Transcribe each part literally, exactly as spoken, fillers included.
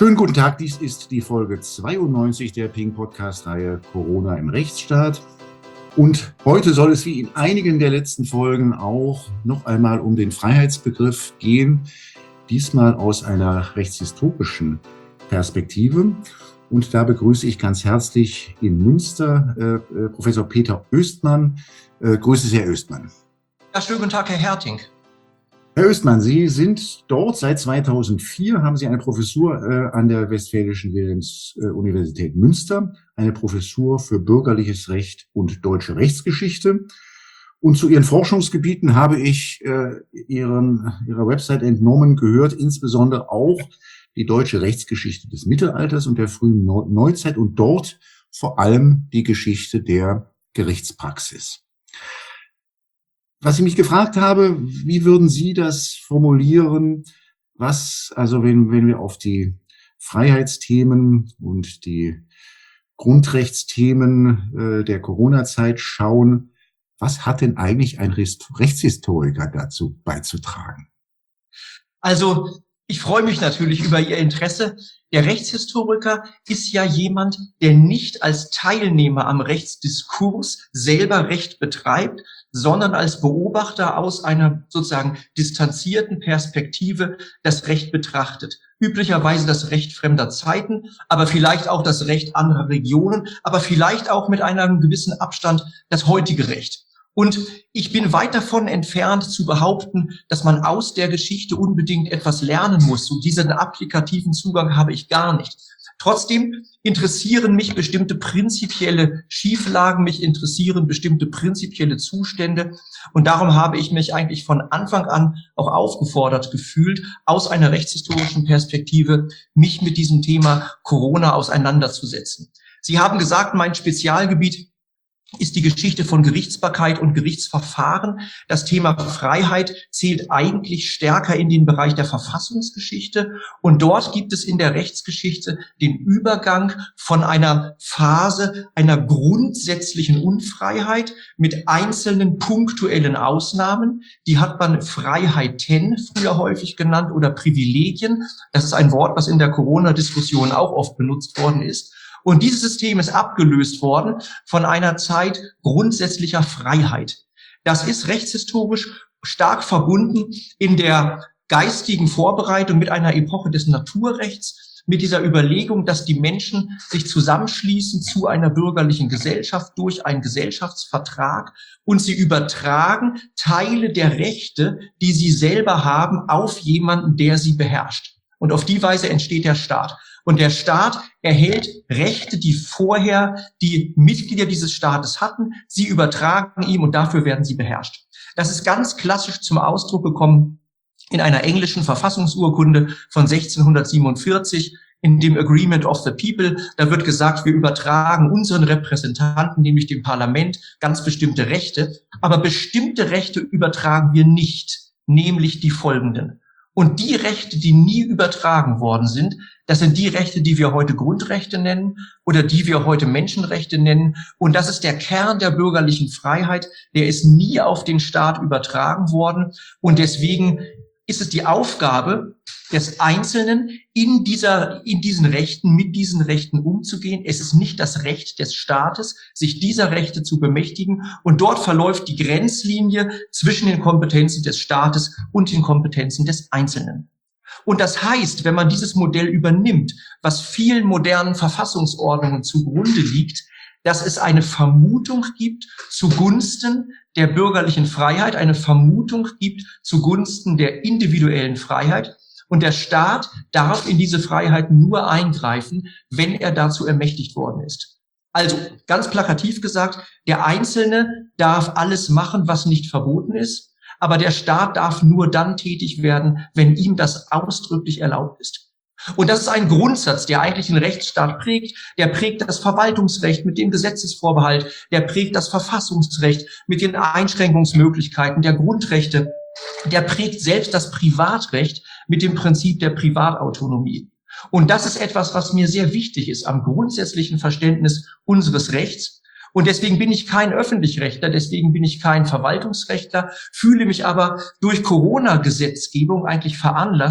Schönen guten Tag, dies ist die Folge zweiundneunzig der Ping-Podcast-Reihe Corona im Rechtsstaat. Und heute soll es wie in einigen der letzten Folgen auch noch einmal um den Freiheitsbegriff gehen, diesmal aus einer rechtshistorischen Perspektive. Und da begrüße ich ganz herzlich in Münster äh, Professor Peter Oestmann. Äh, grüße Sie, Herr Oestmann. Ja, schönen guten Tag, Herr Herting. Herr Oestmann, Sie sind dort seit zweitausendvier, haben Sie eine Professur äh, an der Westfälischen Wilhelms-Universität Münster, eine Professur für bürgerliches Recht und deutsche Rechtsgeschichte. Und zu Ihren Forschungsgebieten habe ich äh, Ihren, Ihrer Website entnommen gehört, insbesondere auch die deutsche Rechtsgeschichte des Mittelalters und der frühen Neuzeit und dort vor allem die Geschichte der Gerichtspraxis. Was ich mich gefragt habe, wie würden Sie das formulieren, was, also wenn, wenn wir auf die Freiheitsthemen und die Grundrechtsthemen äh, der Corona-Zeit schauen, was hat denn eigentlich ein Rechtshistoriker dazu beizutragen? Also, ich freue mich natürlich über Ihr Interesse. Der Rechtshistoriker ist ja jemand, der nicht als Teilnehmer am Rechtsdiskurs selber Recht betreibt, sondern als Beobachter aus einer sozusagen distanzierten Perspektive das Recht betrachtet. Üblicherweise das Recht fremder Zeiten, aber vielleicht auch das Recht anderer Regionen, aber vielleicht auch mit einem gewissen Abstand das heutige Recht. Und ich bin weit davon entfernt zu behaupten, dass man aus der Geschichte unbedingt etwas lernen muss. Und diesen applikativen Zugang habe ich gar nicht. Trotzdem interessieren mich bestimmte prinzipielle Schieflagen, mich interessieren bestimmte prinzipielle Zustände. Und darum habe ich mich eigentlich von Anfang an auch aufgefordert gefühlt, aus einer rechtshistorischen Perspektive mich mit diesem Thema Corona auseinanderzusetzen. Sie haben gesagt, mein Spezialgebiet ist die Geschichte von Gerichtsbarkeit und Gerichtsverfahren. Das Thema Freiheit zählt eigentlich stärker in den Bereich der Verfassungsgeschichte. Und dort gibt es in der Rechtsgeschichte den Übergang von einer Phase einer grundsätzlichen Unfreiheit mit einzelnen punktuellen Ausnahmen. Die hat man Freiheiten früher häufig genannt oder Privilegien. Das ist ein Wort, was in der Corona-Diskussion auch oft benutzt worden ist. Und dieses System ist abgelöst worden von einer Zeit grundsätzlicher Freiheit. Das ist rechtshistorisch stark verbunden in der geistigen Vorbereitung mit einer Epoche des Naturrechts, mit dieser Überlegung, dass die Menschen sich zusammenschließen zu einer bürgerlichen Gesellschaft durch einen Gesellschaftsvertrag und sie übertragen Teile der Rechte, die sie selber haben, auf jemanden, der sie beherrscht. Und auf die Weise entsteht der Staat. Und der Staat erhält Rechte, die vorher die Mitglieder dieses Staates hatten. Sie übertragen ihm und dafür werden sie beherrscht. Das ist ganz klassisch zum Ausdruck gekommen in einer englischen Verfassungsurkunde von sechzehnhundertsiebenundvierzig, in dem Agreement of the People. Da wird gesagt, wir übertragen unseren Repräsentanten, nämlich dem Parlament, ganz bestimmte Rechte. Aber bestimmte Rechte übertragen wir nicht, nämlich die folgenden. Und die Rechte, die nie übertragen worden sind, das sind die Rechte, die wir heute Grundrechte nennen oder die wir heute Menschenrechte nennen. Und das ist der Kern der bürgerlichen Freiheit. Der ist nie auf den Staat übertragen worden. Und deswegen ist es die Aufgabe des Einzelnen, in dieser, in diesen Rechten, mit diesen Rechten umzugehen. Es ist nicht das Recht des Staates, sich dieser Rechte zu bemächtigen. Und dort verläuft die Grenzlinie zwischen den Kompetenzen des Staates und den Kompetenzen des Einzelnen. Und das heißt, wenn man dieses Modell übernimmt, was vielen modernen Verfassungsordnungen zugrunde liegt, dass es eine Vermutung gibt zugunsten der bürgerlichen Freiheit, eine Vermutung gibt zugunsten der individuellen Freiheit. Und der Staat darf in diese Freiheit nur eingreifen, wenn er dazu ermächtigt worden ist. Also ganz plakativ gesagt, der Einzelne darf alles machen, was nicht verboten ist, aber der Staat darf nur dann tätig werden, wenn ihm das ausdrücklich erlaubt ist. Und das ist ein Grundsatz, der eigentlich den Rechtsstaat prägt. Der prägt das Verwaltungsrecht mit dem Gesetzesvorbehalt, der prägt das Verfassungsrecht mit den Einschränkungsmöglichkeiten der Grundrechte, der prägt selbst das Privatrecht mit dem Prinzip der Privatautonomie. Und das ist etwas, was mir sehr wichtig ist am grundsätzlichen Verständnis unseres Rechts. Und deswegen bin ich kein Öffentlichrechtler, deswegen bin ich kein Verwaltungsrechtler, fühle mich aber durch Corona-Gesetzgebung eigentlich veranlasst,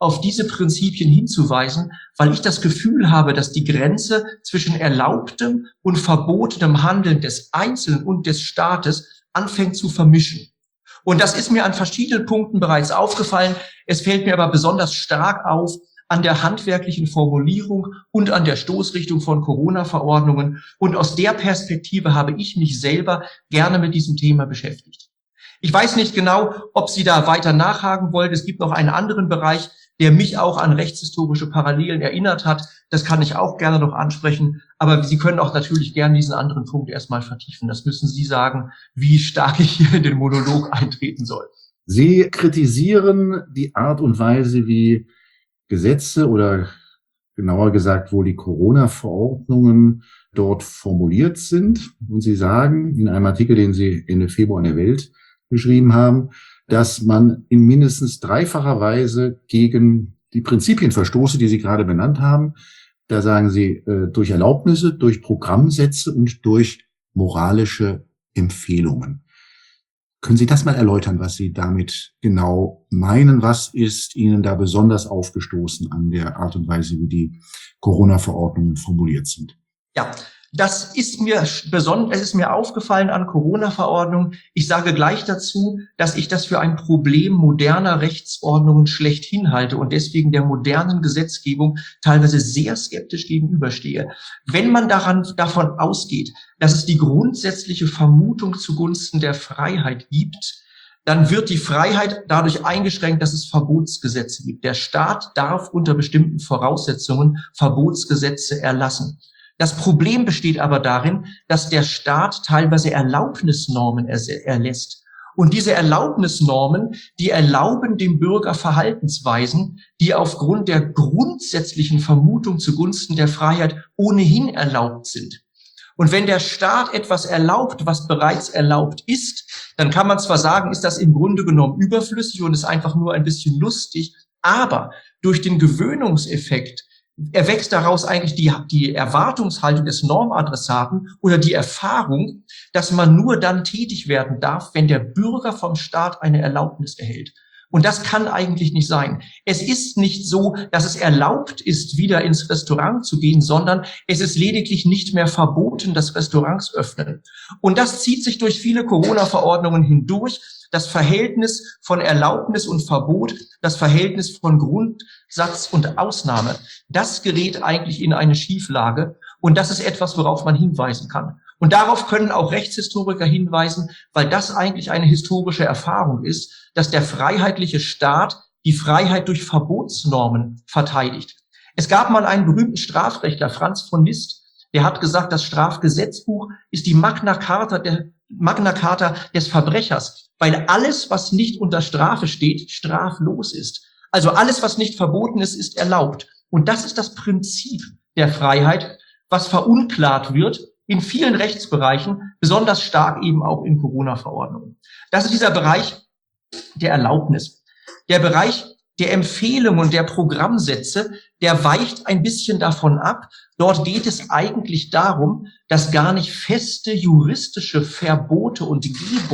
auf diese Prinzipien hinzuweisen, weil ich das Gefühl habe, dass die Grenze zwischen erlaubtem und verbotenem Handeln des Einzelnen und des Staates anfängt zu vermischen. Und das ist mir an verschiedenen Punkten bereits aufgefallen. Es fällt mir aber besonders stark auf an der handwerklichen Formulierung und an der Stoßrichtung von Corona-Verordnungen. Und aus der Perspektive habe ich mich selber gerne mit diesem Thema beschäftigt. Ich weiß nicht genau, ob Sie da weiter nachhaken wollen. Es gibt noch einen anderen Bereich, der mich auch an rechtshistorische Parallelen erinnert hat. Das kann ich auch gerne noch ansprechen. Aber Sie können auch natürlich gerne diesen anderen Punkt erstmal vertiefen. Das müssen Sie sagen, wie stark ich hier in den Monolog eintreten soll. Sie kritisieren die Art und Weise, wie Gesetze oder genauer gesagt, wo die Corona-Verordnungen dort formuliert sind. Und Sie sagen in einem Artikel, den Sie Ende Februar in der Welt geschrieben haben, dass man in mindestens dreifacher Weise gegen die Prinzipien verstoße, die Sie gerade benannt haben. Da sagen Sie, äh, durch Erlaubnisse, durch Programmsätze und durch moralische Empfehlungen. Können Sie das mal erläutern, was Sie damit genau meinen? Was ist Ihnen da besonders aufgestoßen an der Art und Weise, wie die Corona-Verordnungen formuliert sind? Ja, das ist mir besonders, es ist mir aufgefallen an Corona-Verordnungen. Ich sage gleich dazu, dass ich das für ein Problem moderner Rechtsordnungen schlechthin halte und deswegen der modernen Gesetzgebung teilweise sehr skeptisch gegenüberstehe. Wenn man daran, davon ausgeht, dass es die grundsätzliche Vermutung zugunsten der Freiheit gibt, dann wird die Freiheit dadurch eingeschränkt, dass es Verbotsgesetze gibt. Der Staat darf unter bestimmten Voraussetzungen Verbotsgesetze erlassen. Das Problem besteht aber darin, dass der Staat teilweise Erlaubnisnormen erlässt. Und diese Erlaubnisnormen, die erlauben dem Bürger Verhaltensweisen, die aufgrund der grundsätzlichen Vermutung zugunsten der Freiheit ohnehin erlaubt sind. Und wenn der Staat etwas erlaubt, was bereits erlaubt ist, dann kann man zwar sagen, ist das im Grunde genommen überflüssig und ist einfach nur ein bisschen lustig, aber durch den Gewöhnungseffekt erwächst daraus eigentlich die, die Erwartungshaltung des Normadressaten oder die Erfahrung, dass man nur dann tätig werden darf, wenn der Bürger vom Staat eine Erlaubnis erhält. Und das kann eigentlich nicht sein. Es ist nicht so, dass es erlaubt ist, wieder ins Restaurant zu gehen, sondern es ist lediglich nicht mehr verboten, dass Restaurants öffnen. Und das zieht sich durch viele Corona-Verordnungen hindurch. Das Verhältnis von Erlaubnis und Verbot, das Verhältnis von Grundsatz und Ausnahme, das gerät eigentlich in eine Schieflage. Und das ist etwas, worauf man hinweisen kann. Und darauf können auch Rechtshistoriker hinweisen, weil das eigentlich eine historische Erfahrung ist, dass der freiheitliche Staat die Freiheit durch Verbotsnormen verteidigt. Es gab mal einen berühmten Strafrechtler, Franz von Liszt, der hat gesagt, das Strafgesetzbuch ist die Magna Carta, der, Magna Carta des Verbrechers, weil alles, was nicht unter Strafe steht, straflos ist. Also alles, was nicht verboten ist, ist erlaubt. Und das ist das Prinzip der Freiheit, was verunklart wird in vielen Rechtsbereichen, besonders stark eben auch in Corona-Verordnungen. Das ist dieser Bereich der Erlaubnis. Der Bereich der Empfehlungen und der Programmsätze, der weicht ein bisschen davon ab. Dort geht es eigentlich darum, dass gar nicht feste juristische Verbote und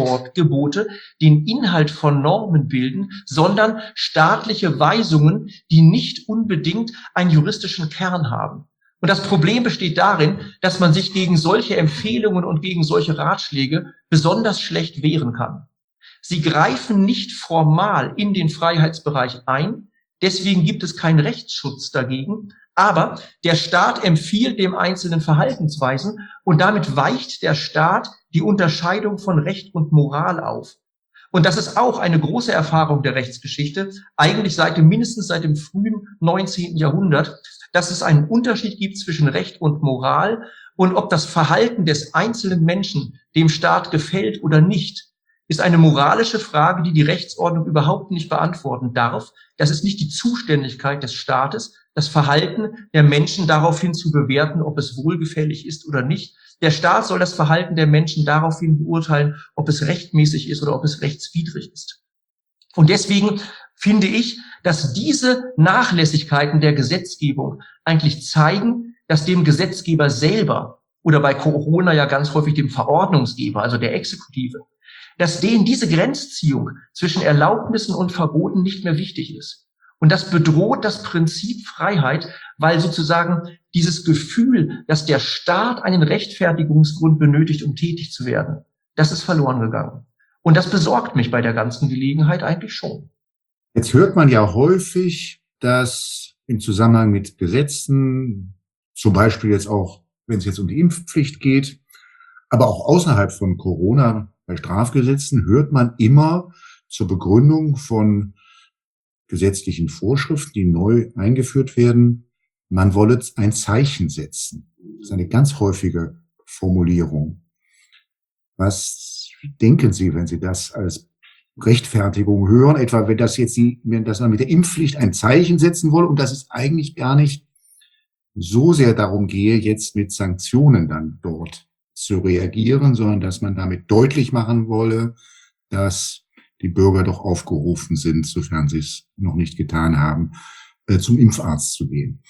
Gebote den Inhalt von Normen bilden, sondern staatliche Weisungen, die nicht unbedingt einen juristischen Kern haben. Und das Problem besteht darin, dass man sich gegen solche Empfehlungen und gegen solche Ratschläge besonders schlecht wehren kann. Sie greifen nicht formal in den Freiheitsbereich ein, deswegen gibt es keinen Rechtsschutz dagegen, aber der Staat empfiehlt dem Einzelnen Verhaltensweisen und damit weicht der Staat die Unterscheidung von Recht und Moral auf. Und das ist auch eine große Erfahrung der Rechtsgeschichte, eigentlich seit dem, mindestens seit dem frühen neunzehnten Jahrhundert, dass es einen Unterschied gibt zwischen Recht und Moral und ob das Verhalten des einzelnen Menschen dem Staat gefällt oder nicht, ist eine moralische Frage, die die Rechtsordnung überhaupt nicht beantworten darf. Das ist nicht die Zuständigkeit des Staates, das Verhalten der Menschen daraufhin zu bewerten, ob es wohlgefällig ist oder nicht. Der Staat soll das Verhalten der Menschen daraufhin beurteilen, ob es rechtmäßig ist oder ob es rechtswidrig ist. Und deswegen finde ich, dass diese Nachlässigkeiten der Gesetzgebung eigentlich zeigen, dass dem Gesetzgeber selber oder bei Corona ja ganz häufig dem Verordnungsgeber, also der Exekutive, dass denen diese Grenzziehung zwischen Erlaubnissen und Verboten nicht mehr wichtig ist. Und das bedroht das Prinzip Freiheit, weil sozusagen dieses Gefühl, dass der Staat einen Rechtfertigungsgrund benötigt, um tätig zu werden, das ist verloren gegangen. Und das besorgt mich bei der ganzen Gelegenheit eigentlich schon. Jetzt hört man ja häufig, dass im Zusammenhang mit Gesetzen, zum Beispiel jetzt auch, wenn es jetzt um die Impfpflicht geht, aber auch außerhalb von Corona, bei Strafgesetzen, hört man immer zur Begründung von gesetzlichen Vorschriften, die neu eingeführt werden, man wolle ein Zeichen setzen. Das ist eine ganz häufige Formulierung. Was denken Sie, wenn Sie das als Rechtfertigung hören, etwa wenn das jetzt die, wenn das man mit der Impfpflicht ein Zeichen setzen wolle und dass es eigentlich gar nicht so sehr darum gehe, jetzt mit Sanktionen dann dort zu reagieren, sondern dass man damit deutlich machen wolle, dass die Bürger doch aufgerufen sind, sofern sie es noch nicht getan haben, zum Impfarzt zu gehen.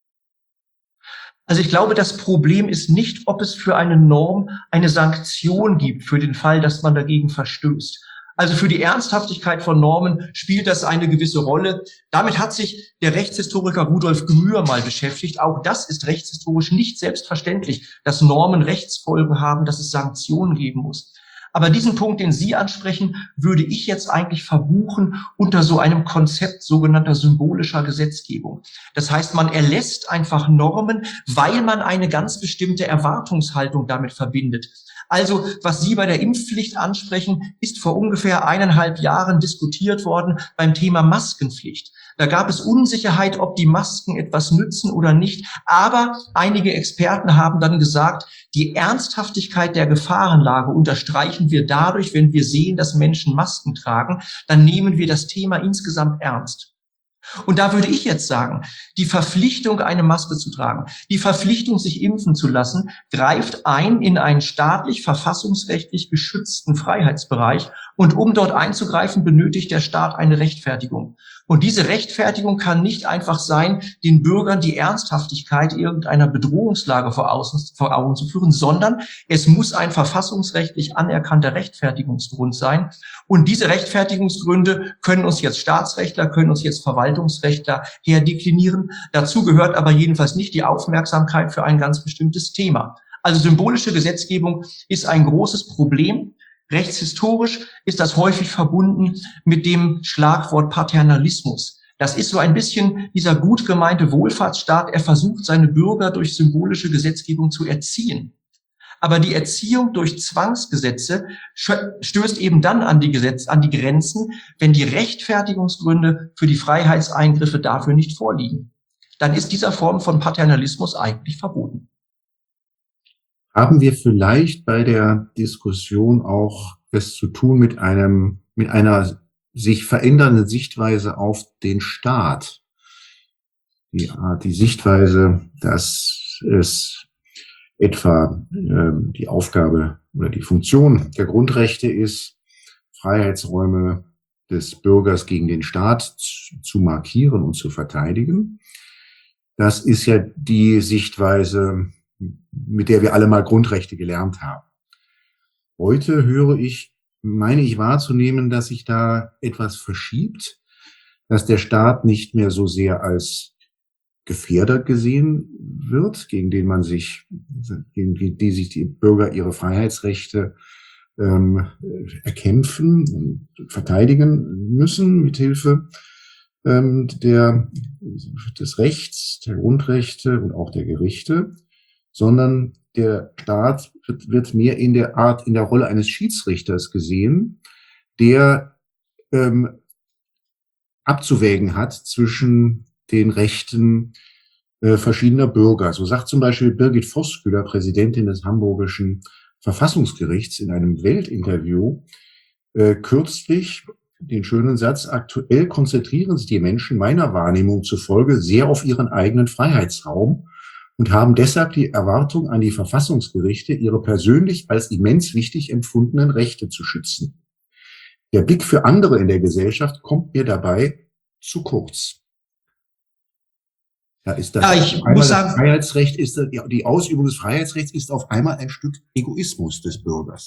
Also ich glaube, das Problem ist nicht, ob es für eine Norm eine Sanktion gibt für den Fall, dass man dagegen verstößt. Also für die Ernsthaftigkeit von Normen spielt das eine gewisse Rolle. Damit hat sich der Rechtshistoriker Rudolf Gmür mal beschäftigt. Auch das ist rechtshistorisch nicht selbstverständlich, dass Normen Rechtsfolgen haben, dass es Sanktionen geben muss. Aber diesen Punkt, den Sie ansprechen, würde ich jetzt eigentlich verbuchen unter so einem Konzept sogenannter symbolischer Gesetzgebung. Das heißt, man erlässt einfach Normen, weil man eine ganz bestimmte Erwartungshaltung damit verbindet. Also, was Sie bei der Impfpflicht ansprechen, ist vor ungefähr eineinhalb Jahren diskutiert worden beim Thema Maskenpflicht. Da gab es Unsicherheit, ob die Masken etwas nützen oder nicht. Aber einige Experten haben dann gesagt, die Ernsthaftigkeit der Gefahrenlage unterstreichen wir dadurch, wenn wir sehen, dass Menschen Masken tragen, dann nehmen wir das Thema insgesamt ernst. Und da würde ich jetzt sagen, die Verpflichtung, eine Maske zu tragen, die Verpflichtung, sich impfen zu lassen, greift ein in einen staatlich, verfassungsrechtlich geschützten Freiheitsbereich. Und um dort einzugreifen, benötigt der Staat eine Rechtfertigung. Und diese Rechtfertigung kann nicht einfach sein, den Bürgern die Ernsthaftigkeit irgendeiner Bedrohungslage vor, außen, vor Augen zu führen, sondern es muss ein verfassungsrechtlich anerkannter Rechtfertigungsgrund sein. Und diese Rechtfertigungsgründe können uns jetzt Staatsrechtler, können uns jetzt Verwaltungsrechtler herdeklinieren. Dazu gehört aber jedenfalls nicht die Aufmerksamkeit für ein ganz bestimmtes Thema. Also symbolische Gesetzgebung ist ein großes Problem. Rechtshistorisch ist das häufig verbunden mit dem Schlagwort Paternalismus. Das ist so ein bisschen dieser gut gemeinte Wohlfahrtsstaat. Er versucht, seine Bürger durch symbolische Gesetzgebung zu erziehen. Aber die Erziehung durch Zwangsgesetze stößt eben dann an die Gesetz, an die Grenzen, wenn die Rechtfertigungsgründe für die Freiheitseingriffe dafür nicht vorliegen. Dann ist dieser Form von Paternalismus eigentlich verboten. Haben wir vielleicht bei der Diskussion auch es zu tun mit einem, mit einer sich verändernden Sichtweise auf den Staat? Die, die Sichtweise, dass es etwa äh, die Aufgabe oder die Funktion der Grundrechte ist, Freiheitsräume des Bürgers gegen den Staat zu, zu markieren und zu verteidigen. Das ist ja die Sichtweise, mit der wir alle mal Grundrechte gelernt haben. Heute höre ich, meine ich wahrzunehmen, dass sich da etwas verschiebt, dass der Staat nicht mehr so sehr als Gefährder gesehen wird, gegen den man sich, gegen die sich die Bürger ihre Freiheitsrechte ähm, erkämpfen und verteidigen müssen mithilfe ähm, der des Rechts, der Grundrechte und auch der Gerichte, sondern der Staat wird, wird mehr in der Art, in der Rolle eines Schiedsrichters gesehen, der ähm, abzuwägen hat zwischen den Rechten äh, verschiedener Bürger. So sagt zum Beispiel Birgit Voskuiler, Präsidentin des Hamburgischen Verfassungsgerichts, in einem Weltinterview äh, kürzlich den schönen Satz: Aktuell konzentrieren sich die Menschen meiner Wahrnehmung zufolge sehr auf ihren eigenen Freiheitsraum und haben deshalb die Erwartung an die Verfassungsgerichte, ihre persönlich als immens wichtig empfundenen Rechte zu schützen. Der Blick für andere in der Gesellschaft kommt mir dabei zu kurz. Da ist das, ja, ich einmal muss das sagen, Freiheitsrecht ist, die Ausübung des Freiheitsrechts ist auf einmal ein Stück Egoismus des Bürgers.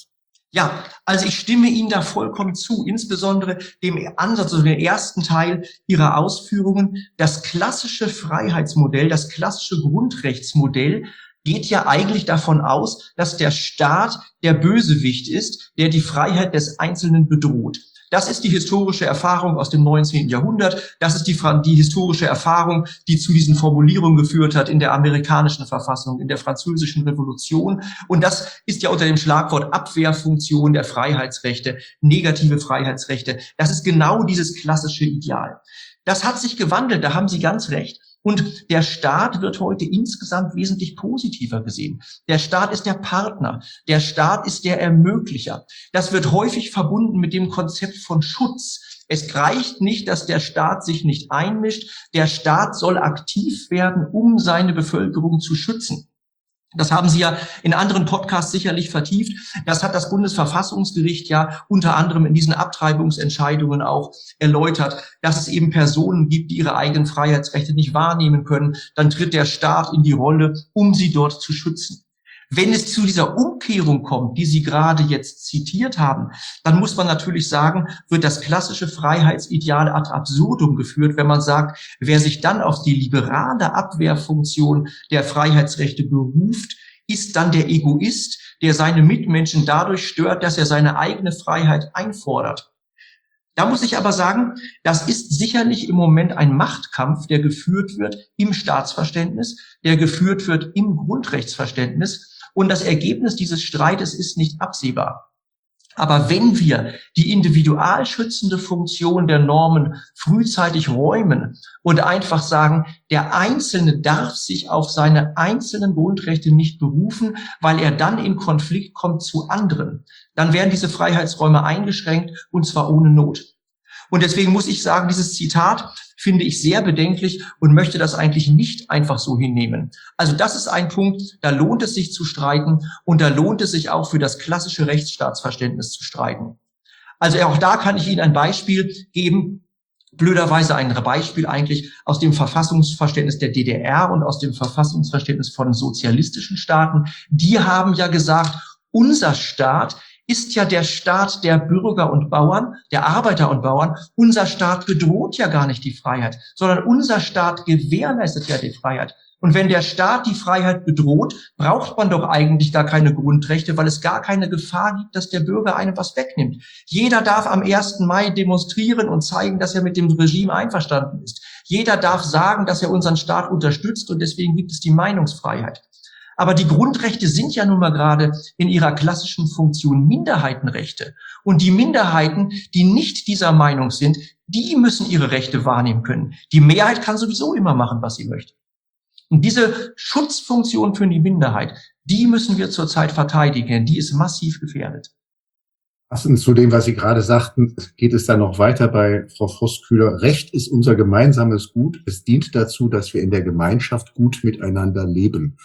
Ja, also ich stimme Ihnen da vollkommen zu, insbesondere dem Ansatz, also dem ersten Teil Ihrer Ausführungen. Das klassische Freiheitsmodell, das klassische Grundrechtsmodell geht ja eigentlich davon aus, dass der Staat der Bösewicht ist, der die Freiheit des Einzelnen bedroht. Das ist die historische Erfahrung aus dem neunzehnten Jahrhundert. Das ist die, die historische Erfahrung, die zu diesen Formulierungen geführt hat in der amerikanischen Verfassung, in der französischen Revolution. Und das ist ja unter dem Schlagwort Abwehrfunktion der Freiheitsrechte, negative Freiheitsrechte. Das ist genau dieses klassische Ideal. Das hat sich gewandelt, da haben Sie ganz recht. Und der Staat wird heute insgesamt wesentlich positiver gesehen. Der Staat ist der Partner. Der Staat ist der Ermöglicher. Das wird häufig verbunden mit dem Konzept von Schutz. Es reicht nicht, dass der Staat sich nicht einmischt. Der Staat soll aktiv werden, um seine Bevölkerung zu schützen. Das haben Sie ja in anderen Podcasts sicherlich vertieft. Das hat das Bundesverfassungsgericht ja unter anderem in diesen Abtreibungsentscheidungen auch erläutert, dass es eben Personen gibt, die ihre eigenen Freiheitsrechte nicht wahrnehmen können. Dann tritt der Staat in die Rolle, um sie dort zu schützen. Wenn es zu dieser Umkehrung kommt, die Sie gerade jetzt zitiert haben, dann muss man natürlich sagen, wird das klassische Freiheitsideal ad absurdum geführt, wenn man sagt, wer sich dann auf die liberale Abwehrfunktion der Freiheitsrechte beruft, ist dann der Egoist, der seine Mitmenschen dadurch stört, dass er seine eigene Freiheit einfordert. Da muss ich aber sagen, das ist sicherlich im Moment ein Machtkampf, der geführt wird im Staatsverständnis, der geführt wird im Grundrechtsverständnis. Und das Ergebnis dieses Streites ist nicht absehbar. Aber wenn wir die individualschützende Funktion der Normen frühzeitig räumen und einfach sagen, der Einzelne darf sich auf seine einzelnen Grundrechte nicht berufen, weil er dann in Konflikt kommt zu anderen, dann werden diese Freiheitsräume eingeschränkt und zwar ohne Not. Und deswegen muss ich sagen, dieses Zitat finde ich sehr bedenklich und möchte das eigentlich nicht einfach so hinnehmen. Also das ist ein Punkt, da lohnt es sich zu streiten und da lohnt es sich auch für das klassische Rechtsstaatsverständnis zu streiten. Also auch da kann ich Ihnen ein Beispiel geben, blöderweise ein Beispiel eigentlich aus dem Verfassungsverständnis der D D R und aus dem Verfassungsverständnis von sozialistischen Staaten. Die haben ja gesagt, unser Staat ist ja der Staat der Bürger und Bauern, der Arbeiter und Bauern. Unser Staat bedroht ja gar nicht die Freiheit, sondern unser Staat gewährleistet ja die Freiheit. Und wenn der Staat die Freiheit bedroht, braucht man doch eigentlich gar keine Grundrechte, weil es gar keine Gefahr gibt, dass der Bürger einem was wegnimmt. Jeder darf am ersten Mai demonstrieren und zeigen, dass er mit dem Regime einverstanden ist. Jeder darf sagen, dass er unseren Staat unterstützt und deswegen gibt es die Meinungsfreiheit. Aber die Grundrechte sind ja nun mal gerade in ihrer klassischen Funktion Minderheitenrechte. Und die Minderheiten, die nicht dieser Meinung sind, die müssen ihre Rechte wahrnehmen können. Die Mehrheit kann sowieso immer machen, was sie möchte. Und diese Schutzfunktion für die Minderheit, die müssen wir zurzeit verteidigen. Die ist massiv gefährdet. Passend zu dem, was Sie gerade sagten, geht es dann noch weiter bei Frau Voskuhler. Recht ist unser gemeinsames Gut. Es dient dazu, dass wir in der Gemeinschaft gut miteinander leben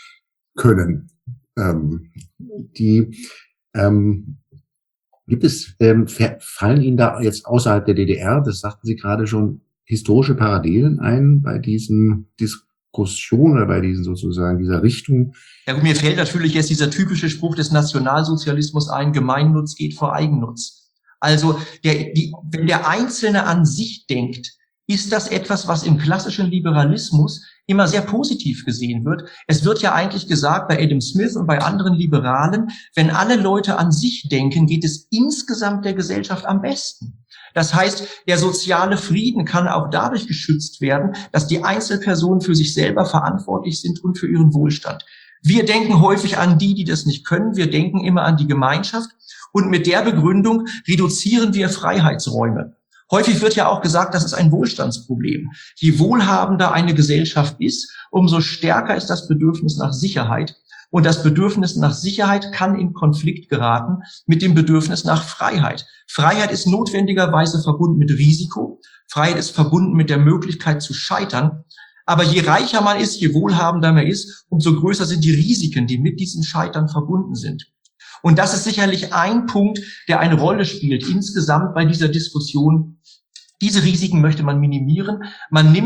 können. Ähm, die ähm, gibt es, ähm, fallen Ihnen da jetzt außerhalb der D D R, das sagten Sie gerade schon, historische Parallelen ein bei diesen Diskussionen oder bei diesen sozusagen dieser Richtung? Ja gut, mir fällt natürlich jetzt dieser typische Spruch des Nationalsozialismus ein, Gemeinnutz geht vor Eigennutz. Also der, die, wenn der Einzelne an sich denkt, ist das etwas, was im klassischen Liberalismus immer sehr positiv gesehen wird. Es wird ja eigentlich gesagt bei Adam Smith und bei anderen Liberalen, wenn alle Leute an sich denken, geht es insgesamt der Gesellschaft am besten. Das heißt, der soziale Frieden kann auch dadurch geschützt werden, dass die Einzelpersonen für sich selber verantwortlich sind und für ihren Wohlstand. Wir denken häufig an die, die das nicht können. Wir denken immer an die Gemeinschaft. Und mit der Begründung reduzieren wir Freiheitsräume. Häufig wird ja auch gesagt, das ist ein Wohlstandsproblem. Je wohlhabender eine Gesellschaft ist, umso stärker ist das Bedürfnis nach Sicherheit. Und das Bedürfnis nach Sicherheit kann in Konflikt geraten mit dem Bedürfnis nach Freiheit. Freiheit ist notwendigerweise verbunden mit Risiko. Freiheit ist verbunden mit der Möglichkeit zu scheitern. Aber je reicher man ist, je wohlhabender man ist, umso größer sind die Risiken, die mit diesem Scheitern verbunden sind. Und das ist sicherlich ein Punkt, der eine Rolle spielt insgesamt bei dieser Diskussion. Diese Risiken möchte man minimieren. Man nimmt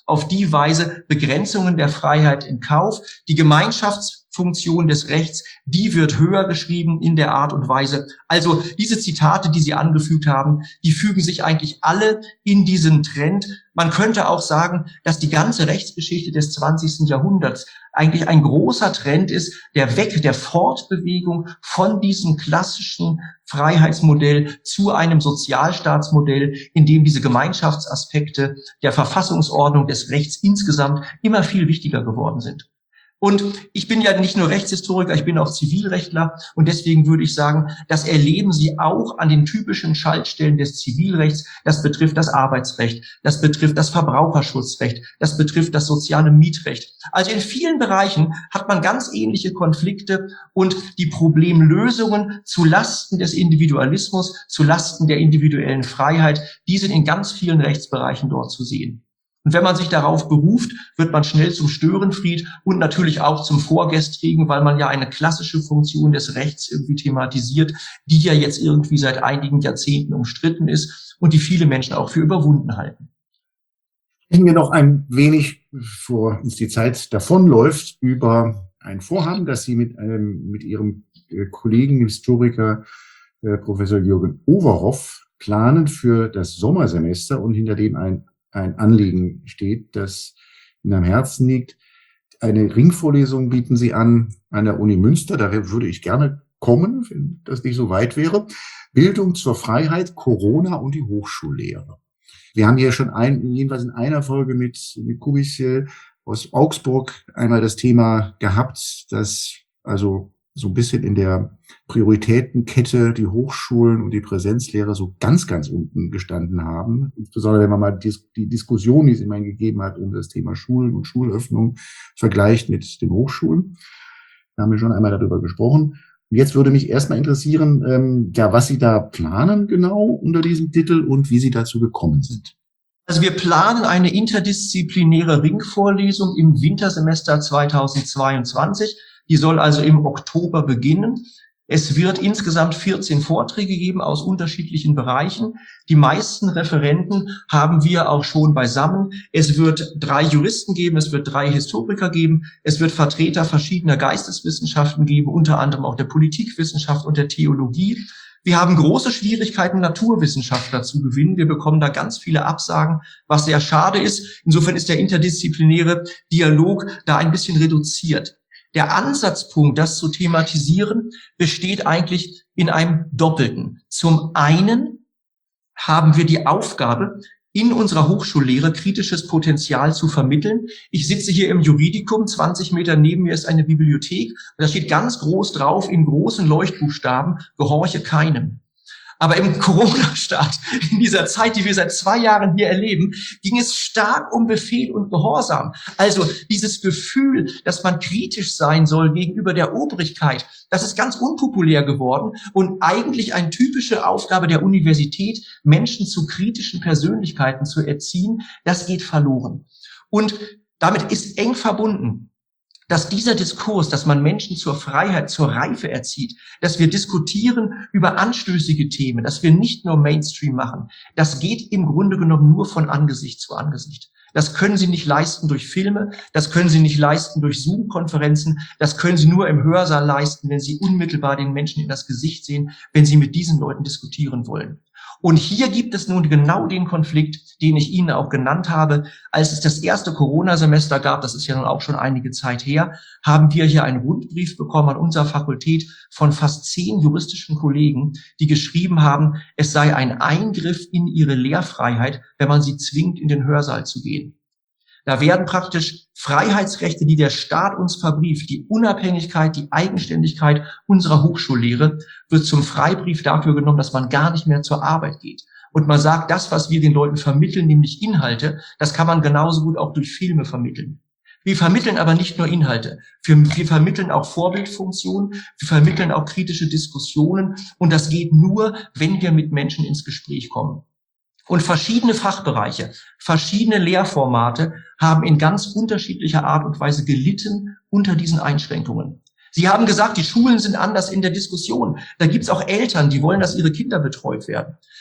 auf die Weise Begrenzungen der Freiheit in Kauf. Die Gemeinschaftsfunktion des Rechts, die wird höher geschrieben in der Art und Weise. Also diese Zitate, die Sie angefügt haben, die fügen sich eigentlich alle in diesen Trend. Man könnte auch sagen, dass die ganze Rechtsgeschichte des zwanzigsten Jahrhunderts eigentlich ein großer Trend ist, der Weg der Fortbewegung von diesem klassischen Freiheitsmodell zu einem Sozialstaatsmodell, in dem diese Gemeinschaftsaspekte der Verfassungsordnung des Rechts insgesamt immer viel wichtiger geworden sind. Und ich bin ja nicht nur Rechtshistoriker, ich bin auch Zivilrechtler und deswegen würde ich sagen, das erleben Sie auch an den typischen Schaltstellen des Zivilrechts. Das betrifft das Arbeitsrecht, das betrifft das Verbraucherschutzrecht, das betrifft das soziale Mietrecht. Also in vielen Bereichen hat man ganz ähnliche Konflikte und die Problemlösungen zu Lasten des Individualismus, zu Lasten der individuellen Freiheit, die sind in ganz vielen Rechtsbereichen dort zu sehen. Und wenn man sich darauf beruft, wird man schnell zum Störenfried und natürlich auch zum Vorgestrigen, weil man ja eine klassische Funktion des Rechts irgendwie thematisiert, die ja jetzt irgendwie seit einigen Jahrzehnten umstritten ist und die viele Menschen auch für überwunden halten. Sprechen wir noch ein wenig, bevor uns die Zeit davonläuft, über ein Vorhaben, das Sie mit einem, mit Ihrem Kollegen, Historiker, äh, Professor Jürgen Overhoff planen für das Sommersemester und hinter dem ein ein Anliegen steht, das Ihnen am Herzen liegt. Eine Ringvorlesung bieten Sie an an der Uni Münster. Da würde ich gerne kommen, wenn das nicht so weit wäre. Bildung zur Freiheit, Corona und die Hochschullehre. Wir haben hier schon ein, jedenfalls in einer Folge mit, mit Kubichel aus Augsburg einmal das Thema gehabt, dass also so ein bisschen in der Prioritätenkette die Hochschulen und die Präsenzlehre so ganz, ganz unten gestanden haben. Insbesondere wenn man mal die, die Diskussion, die es immerhin gegeben hat, um das Thema Schulen und Schulöffnung vergleicht mit den Hochschulen. Da haben wir schon einmal darüber gesprochen. Und jetzt würde mich erstmal interessieren, ähm, ja, was Sie da planen genau unter diesem Titel und wie Sie dazu gekommen sind. Also wir planen eine interdisziplinäre Ringvorlesung im Wintersemester zweitausendzweiundzwanzig. Die soll also im Oktober beginnen. Es wird insgesamt vierzehn Vorträge geben aus unterschiedlichen Bereichen. Die meisten Referenten haben wir auch schon beisammen. Es wird drei Juristen geben, es wird drei Historiker geben, es wird Vertreter verschiedener Geisteswissenschaften geben, unter anderem auch der Politikwissenschaft und der Theologie. Wir haben große Schwierigkeiten, Naturwissenschaftler zu gewinnen. Wir bekommen da ganz viele Absagen, was sehr schade ist. Insofern ist der interdisziplinäre Dialog da ein bisschen reduziert. Der Ansatzpunkt, das zu thematisieren, besteht eigentlich in einem Doppelten. Zum einen haben wir die Aufgabe, in unserer Hochschullehre kritisches Potenzial zu vermitteln. Ich sitze hier im Juridikum, zwanzig Meter neben mir ist eine Bibliothek, und da steht ganz groß drauf in großen Leuchtbuchstaben: Gehorche keinem. Aber im Corona-Staat, in dieser Zeit, die wir seit zwei Jahren hier erleben, ging es stark um Befehl und Gehorsam. Also dieses Gefühl, dass man kritisch sein soll gegenüber der Obrigkeit, das ist ganz unpopulär geworden und eigentlich eine typische Aufgabe der Universität, Menschen zu kritischen Persönlichkeiten zu erziehen, das geht verloren. Und damit ist eng verbunden, dass dieser Diskurs, dass man Menschen zur Freiheit, zur Reife erzieht, dass wir diskutieren über anstößige Themen, dass wir nicht nur Mainstream machen, das geht im Grunde genommen nur von Angesicht zu Angesicht. Das können Sie nicht leisten durch Filme, das können Sie nicht leisten durch Zoom-Konferenzen, das können Sie nur im Hörsaal leisten, wenn Sie unmittelbar den Menschen in das Gesicht sehen, wenn Sie mit diesen Leuten diskutieren wollen. Und hier gibt es nun genau den Konflikt, den ich Ihnen auch genannt habe. Als es das erste Corona-Semester gab, das ist ja nun auch schon einige Zeit her, haben wir hier einen Rundbrief bekommen an unserer Fakultät von fast zehn juristischen Kollegen, die geschrieben haben, es sei ein Eingriff in ihre Lehrfreiheit, wenn man sie zwingt, in den Hörsaal zu gehen. Da werden praktisch Freiheitsrechte, die der Staat uns verbrieft, die Unabhängigkeit, die Eigenständigkeit unserer Hochschullehre, wird zum Freibrief dafür genommen, dass man gar nicht mehr zur Arbeit geht. Und man sagt, das, was wir den Leuten vermitteln, nämlich Inhalte, das kann man genauso gut auch durch Filme vermitteln. Wir vermitteln aber nicht nur Inhalte. Wir, wir vermitteln auch Vorbildfunktionen, wir vermitteln auch kritische Diskussionen. Und das geht nur, wenn wir mit Menschen ins Gespräch kommen. Und verschiedene Fachbereiche, verschiedene Lehrformate haben in ganz unterschiedlicher Art und Weise gelitten unter diesen Einschränkungen. Sie haben gesagt, die Schulen sind anders in der Diskussion. Da gibt's auch Eltern, die wollen, dass ihre Kinder betreut werden.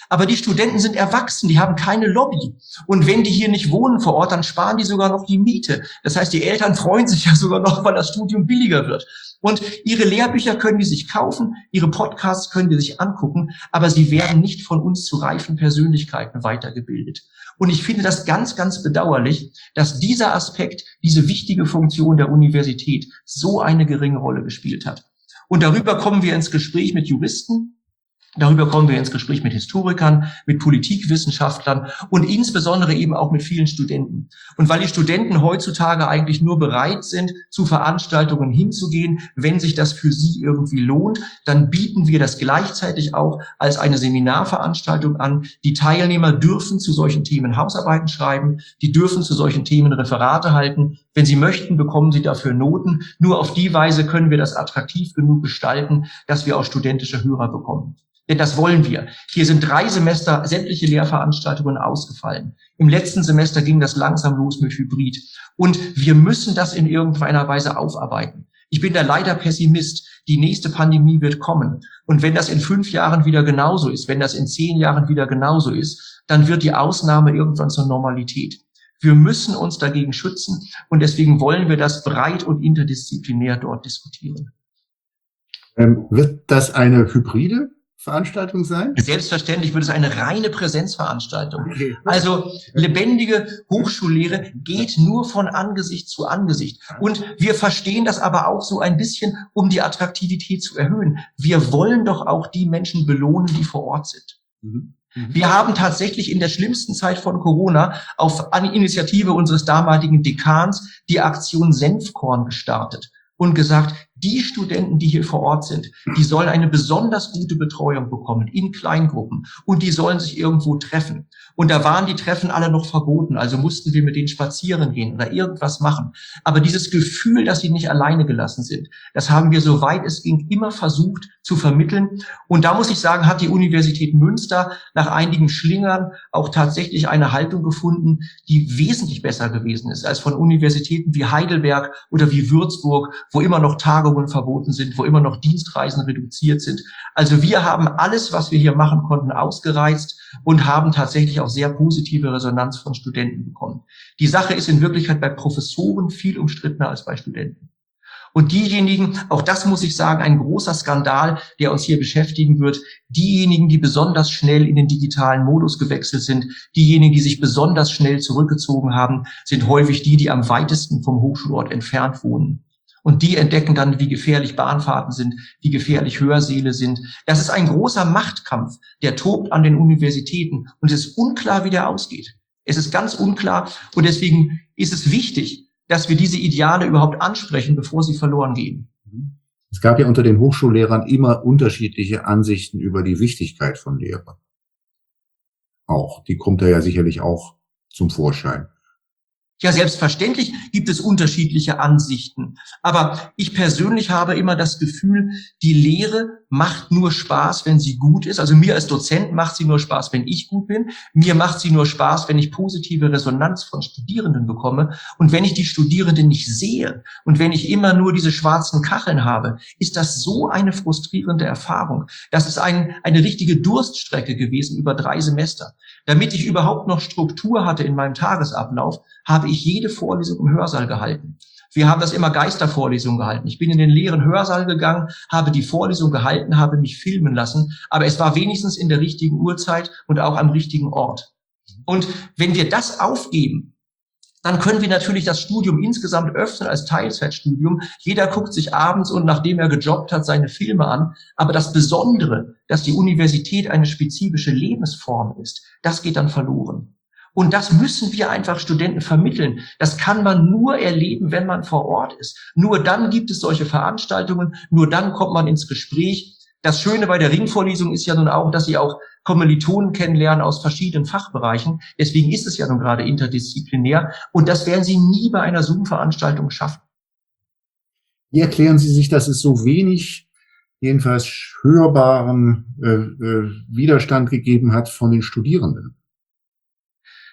Aber die Studenten sind erwachsen, die haben keine Lobby. Und wenn die hier nicht wohnen vor Ort, dann sparen die sogar noch die Miete. Das heißt, die Eltern freuen sich ja sogar noch, weil das Studium billiger wird. Und ihre Lehrbücher können die sich kaufen, ihre Podcasts können die sich angucken, aber sie werden nicht von uns zu reifen Persönlichkeiten weitergebildet. Und ich finde das ganz, ganz bedauerlich, dass dieser Aspekt, diese wichtige Funktion der Universität so eine geringe Rolle gespielt hat. Und darüber kommen wir ins Gespräch mit Juristen, darüber kommen wir ins Gespräch mit Historikern, mit Politikwissenschaftlern und insbesondere eben auch mit vielen Studenten. Und weil die Studenten heutzutage eigentlich nur bereit sind, zu Veranstaltungen hinzugehen, wenn sich das für sie irgendwie lohnt, dann bieten wir das gleichzeitig auch als eine Seminarveranstaltung an. Die Teilnehmer dürfen zu solchen Themen Hausarbeiten schreiben, die dürfen zu solchen Themen Referate halten. Wenn sie möchten, bekommen sie dafür Noten. Nur auf die Weise können wir das attraktiv genug gestalten, dass wir auch studentische Hörer bekommen. Denn das wollen wir. Hier sind drei Semester sämtliche Lehrveranstaltungen ausgefallen. Im letzten Semester ging das langsam los mit Hybrid. Und wir müssen das in irgendeiner Weise aufarbeiten. Ich bin da leider Pessimist. Die nächste Pandemie wird kommen. Und wenn das in fünf Jahren wieder genauso ist, wenn das in zehn Jahren wieder genauso ist, dann wird die Ausnahme irgendwann zur Normalität. Wir müssen uns dagegen schützen. Und deswegen wollen wir das breit und interdisziplinär dort diskutieren. Ähm, wird das eine hybride Veranstaltung sein? Selbstverständlich wird es eine reine Präsenzveranstaltung. Okay. Also lebendige Hochschullehre geht nur von Angesicht zu Angesicht. Und wir verstehen das aber auch so ein bisschen, um die Attraktivität zu erhöhen. Wir wollen doch auch die Menschen belohnen, die vor Ort sind. Mhm. Wir haben tatsächlich in der schlimmsten Zeit von Corona auf Initiative unseres damaligen Dekans die Aktion Senfkorn gestartet und gesagt, die Studenten, die hier vor Ort sind, die sollen eine besonders gute Betreuung bekommen in Kleingruppen und die sollen sich irgendwo treffen. Und da waren die Treffen alle noch verboten, also mussten wir mit denen spazieren gehen oder irgendwas machen. Aber dieses Gefühl, dass sie nicht alleine gelassen sind, das haben wir, soweit es ging, immer versucht zu vermitteln. Und da muss ich sagen, hat die Universität Münster nach einigen Schlingern auch tatsächlich eine Haltung gefunden, die wesentlich besser gewesen ist als von Universitäten wie Heidelberg oder wie Würzburg, wo immer noch Tagungen verboten sind, wo immer noch Dienstreisen reduziert sind. Also wir haben alles, was wir hier machen konnten, ausgereizt und haben tatsächlich auch sehr positive Resonanz von Studenten bekommen. Die Sache ist in Wirklichkeit bei Professoren viel umstrittener als bei Studenten. Und diejenigen, auch das muss ich sagen, ein großer Skandal, der uns hier beschäftigen wird, diejenigen, die besonders schnell in den digitalen Modus gewechselt sind, diejenigen, die sich besonders schnell zurückgezogen haben, sind häufig die, die am weitesten vom Hochschulort entfernt wohnen. Und die entdecken dann, wie gefährlich Bahnfahrten sind, wie gefährlich Hörsäle sind. Das ist ein großer Machtkampf, der tobt an den Universitäten. Und es ist unklar, wie der ausgeht. Es ist ganz unklar. Und deswegen ist es wichtig, dass wir diese Ideale überhaupt ansprechen, bevor sie verloren gehen. Es gab ja unter den Hochschullehrern immer unterschiedliche Ansichten über die Wichtigkeit von Lehre. Auch, die kommt da ja sicherlich auch zum Vorschein. Ja, selbstverständlich gibt es unterschiedliche Ansichten. Aber ich persönlich habe immer das Gefühl, die Lehre macht nur Spaß, wenn sie gut ist. Also mir als Dozent macht sie nur Spaß, wenn ich gut bin. Mir macht sie nur Spaß, wenn ich positive Resonanz von Studierenden bekomme. Und wenn ich die Studierenden nicht sehe und wenn ich immer nur diese schwarzen Kacheln habe, ist das so eine frustrierende Erfahrung. Das ist ein, eine richtige Durststrecke gewesen über drei Semester. Damit ich überhaupt noch Struktur hatte in meinem Tagesablauf, habe ich jede Vorlesung im Hörsaal gehalten. Wir haben das immer Geistervorlesungen gehalten. Ich bin in den leeren Hörsaal gegangen, habe die Vorlesung gehalten, habe mich filmen lassen, aber es war wenigstens in der richtigen Uhrzeit und auch am richtigen Ort. Und wenn wir das aufgeben, dann können wir natürlich das Studium insgesamt öffnen als Teilzeitstudium. Jeder guckt sich abends und nachdem er gejobbt hat, seine Filme an. Aber das Besondere, dass die Universität eine spezifische Lebensform ist, das geht dann verloren. Und das müssen wir einfach Studenten vermitteln. Das kann man nur erleben, wenn man vor Ort ist. Nur dann gibt es solche Veranstaltungen, nur dann kommt man ins Gespräch. Das Schöne bei der Ringvorlesung ist ja nun auch, dass Sie auch Kommilitonen kennenlernen aus verschiedenen Fachbereichen. Deswegen ist es ja nun gerade interdisziplinär. Und das werden Sie nie bei einer Zoom-Veranstaltung schaffen. Wie erklären Sie sich, dass es so wenig, jedenfalls hörbaren äh, äh, Widerstand gegeben hat von den Studierenden?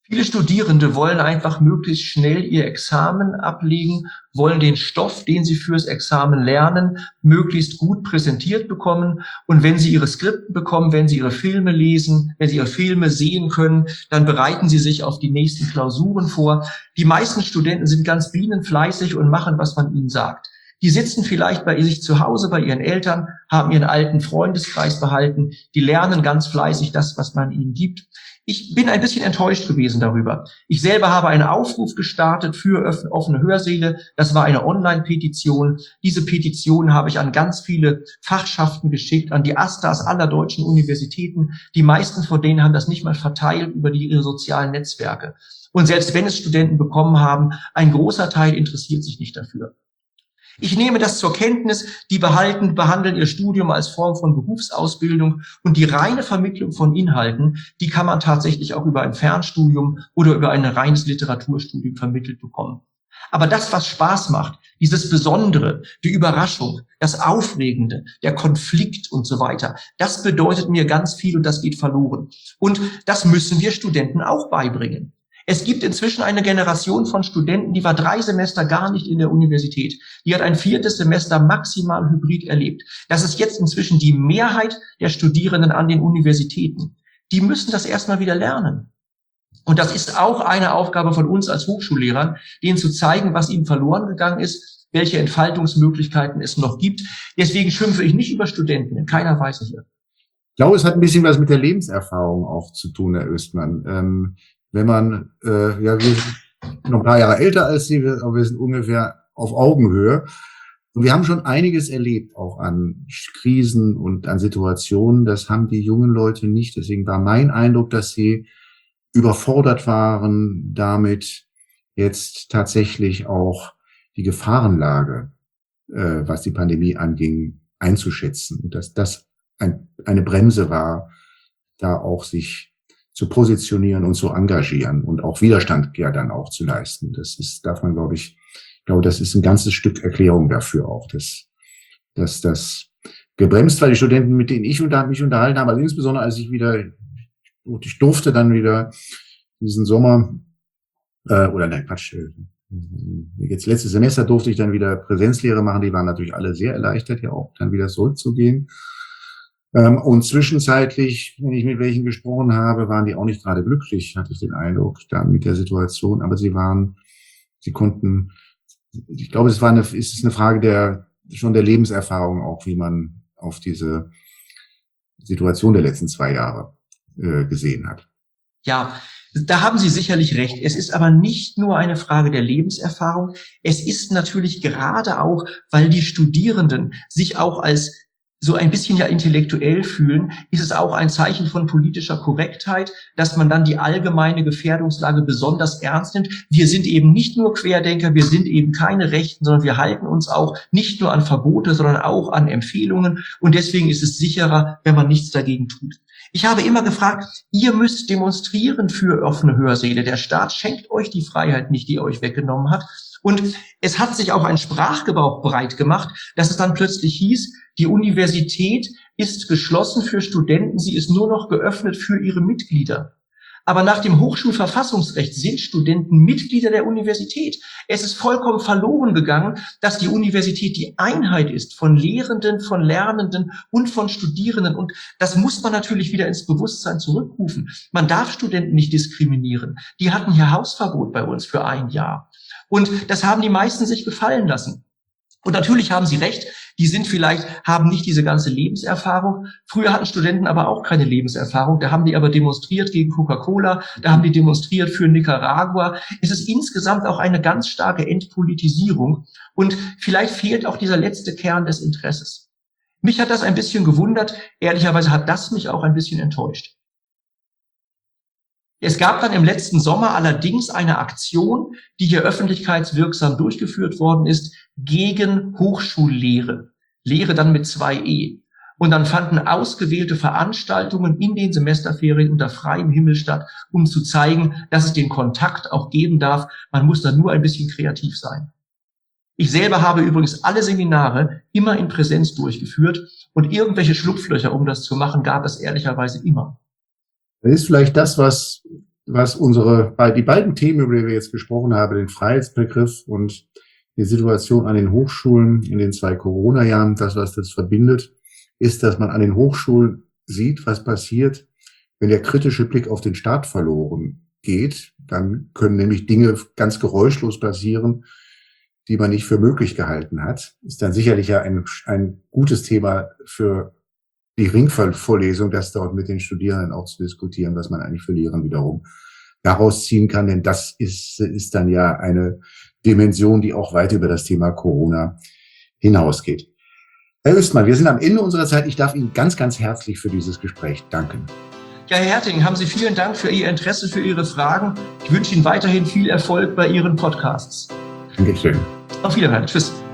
Viele Studierende wollen einfach möglichst schnell ihr Examen ablegen, wollen den Stoff, den sie fürs Examen lernen, möglichst gut präsentiert bekommen. Und wenn sie ihre Skripten bekommen, wenn sie ihre Filme lesen, wenn sie ihre Filme sehen können, dann bereiten sie sich auf die nächsten Klausuren vor. Die meisten Studenten sind ganz bienenfleißig und machen, was man ihnen sagt. Die sitzen vielleicht bei sich zu Hause, bei ihren Eltern, haben ihren alten Freundeskreis behalten, die lernen ganz fleißig das, was man ihnen gibt. Ich bin ein bisschen enttäuscht gewesen darüber. Ich selber habe einen Aufruf gestartet für offene Hörsäle. Das war eine Online-Petition. Diese Petition habe ich an ganz viele Fachschaften geschickt, an die AStAs aller deutschen Universitäten. Die meisten von denen haben das nicht mal verteilt über die, ihre sozialen Netzwerke. Und selbst wenn es Studenten bekommen haben, ein großer Teil interessiert sich nicht dafür. Ich nehme das zur Kenntnis, die behalten, behandeln ihr Studium als Form von Berufsausbildung und die reine Vermittlung von Inhalten, die kann man tatsächlich auch über ein Fernstudium oder über ein reines Literaturstudium vermittelt bekommen. Aber das, was Spaß macht, dieses Besondere, die Überraschung, das Aufregende, der Konflikt und so weiter, das bedeutet mir ganz viel und das geht verloren. Und das müssen wir Studenten auch beibringen. Es gibt inzwischen eine Generation von Studenten, die war drei Semester gar nicht in der Universität. Die hat ein viertes Semester maximal hybrid erlebt. Das ist jetzt inzwischen die Mehrheit der Studierenden an den Universitäten. Die müssen das erstmal wieder lernen. Und das ist auch eine Aufgabe von uns als Hochschullehrern, denen zu zeigen, was ihnen verloren gegangen ist, welche Entfaltungsmöglichkeiten es noch gibt. Deswegen schimpfe ich nicht über Studenten, in keiner Weise hier. Ich glaube, es hat ein bisschen was mit der Lebenserfahrung auch zu tun, Herr Östmann. Ähm Wenn man, äh, ja, wir sind noch ein paar Jahre älter als Sie, aber wir sind ungefähr auf Augenhöhe. Und wir haben schon einiges erlebt, auch an Krisen und an Situationen. Das haben die jungen Leute nicht. Deswegen war mein Eindruck, dass sie überfordert waren, damit jetzt tatsächlich auch die Gefahrenlage, äh, was die Pandemie anging, einzuschätzen. Und dass das ein, eine Bremse war, da auch sich zu positionieren und zu engagieren und auch Widerstand ja dann auch zu leisten. Das ist, darf man, glaube ich, ich glaube, das ist ein ganzes Stück Erklärung dafür auch, dass, dass das gebremst war. Die Studenten, mit denen ich unter, mich unterhalten habe, also insbesondere als ich wieder, ich durfte dann wieder diesen Sommer, äh, oder nein, Quatsch, äh, jetzt letztes Semester durfte ich dann wieder Präsenzlehre machen. Die waren natürlich alle sehr erleichtert, ja auch dann wieder zurückzugehen. Ähm, und zwischenzeitlich, wenn ich mit welchen gesprochen habe, waren die auch nicht gerade glücklich, hatte ich den Eindruck, dann mit der Situation. Aber sie waren, sie konnten, ich glaube, es war eine, es ist eine Frage der, schon der Lebenserfahrung auch, wie man auf diese Situation der letzten zwei Jahre äh, gesehen hat. Ja, da haben Sie sicherlich recht. Es ist aber nicht nur eine Frage der Lebenserfahrung. Es ist natürlich gerade auch, weil die Studierenden sich auch als so ein bisschen ja intellektuell fühlen, ist es auch ein Zeichen von politischer Korrektheit, dass man dann die allgemeine Gefährdungslage besonders ernst nimmt. Wir sind eben nicht nur Querdenker, wir sind eben keine Rechten, sondern wir halten uns auch nicht nur an Verbote, sondern auch an Empfehlungen. Und deswegen ist es sicherer, wenn man nichts dagegen tut. Ich habe immer gefragt, ihr müsst demonstrieren für offene Hörsäle. Der Staat schenkt euch die Freiheit nicht, die er euch weggenommen hat. Und es hat sich auch ein Sprachgebrauch breit gemacht, dass es dann plötzlich hieß, die Universität ist geschlossen für Studenten, sie ist nur noch geöffnet für ihre Mitglieder. Aber nach dem Hochschulverfassungsrecht sind Studenten Mitglieder der Universität. Es ist vollkommen verloren gegangen, dass die Universität die Einheit ist von Lehrenden, von Lernenden und von Studierenden. Und das muss man natürlich wieder ins Bewusstsein zurückrufen. Man darf Studenten nicht diskriminieren. Die hatten hier Hausverbot bei uns für ein Jahr. Und das haben die meisten sich gefallen lassen. Und natürlich haben Sie recht, die sind vielleicht, haben nicht diese ganze Lebenserfahrung. Früher hatten Studenten aber auch keine Lebenserfahrung. Da haben die aber demonstriert gegen Coca-Cola, da haben die demonstriert für Nicaragua. Es ist insgesamt auch eine ganz starke Entpolitisierung. Und vielleicht fehlt auch dieser letzte Kern des Interesses. Mich hat das ein bisschen gewundert. Ehrlicherweise hat das mich auch ein bisschen enttäuscht. Es gab dann im letzten Sommer allerdings eine Aktion, die hier öffentlichkeitswirksam durchgeführt worden ist, gegen Hochschullehre. Lehre dann mit zwei E. Und dann fanden ausgewählte Veranstaltungen in den Semesterferien unter freiem Himmel statt, um zu zeigen, dass es den Kontakt auch geben darf. Man muss da nur ein bisschen kreativ sein. Ich selber habe übrigens alle Seminare immer in Präsenz durchgeführt und irgendwelche Schlupflöcher, um das zu machen, gab es ehrlicherweise immer. Das ist vielleicht das, was was unsere, die beiden Themen, über die wir jetzt gesprochen haben, den Freiheitsbegriff und die Situation an den Hochschulen in den zwei Corona-Jahren, das, was das verbindet, ist, dass man an den Hochschulen sieht, was passiert, wenn der kritische Blick auf den Staat verloren geht. Dann können nämlich Dinge ganz geräuschlos passieren, die man nicht für möglich gehalten hat. Ist dann sicherlich ja ein, ein gutes Thema für die Ringvorlesung, das dort mit den Studierenden auch zu diskutieren, was man eigentlich für Lehren wiederum daraus ziehen kann. Denn das ist, ist dann ja eine Dimension, die auch weit über das Thema Corona hinausgeht. Herr Östmann, wir sind am Ende unserer Zeit. Ich darf Ihnen ganz, ganz herzlich für dieses Gespräch danken. Ja, Herr Herting, haben Sie vielen Dank für Ihr Interesse, für Ihre Fragen. Ich wünsche Ihnen weiterhin viel Erfolg bei Ihren Podcasts. Dankeschön. Auf Wiedersehen. Tschüss.